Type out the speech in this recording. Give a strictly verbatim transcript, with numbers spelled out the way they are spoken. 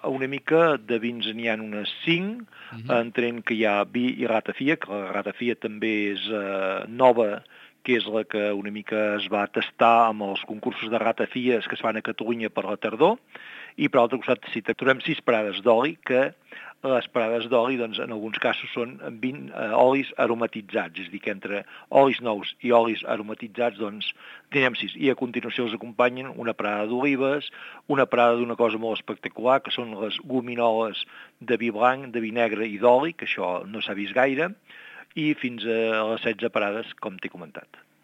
una mica de vins n'hi ha unes cinc, uh -huh. entenent que hi ha vi i ratafia, que la ratafia també és uh, nova, que és la que una mica es va tastar amb els concursos de ratafies que es fan a Catalunya per la tardor, i per l'altre costat sí, trobem sis parades d'oli, que les parades d'oli, doncs, en alguns casos són vint eh, olis aromatitzats, és a dir, que entre olis nous i olis aromatitzats, doncs, tenim sis. I a continuació els acompanyen una parada d'olives, una parada d'una cosa molt espectacular, que són les gominoles de vi blanc, de vi negre i d'oli, que això no s'ha vist gaire, i fins a les setze parades, com t'he comentat.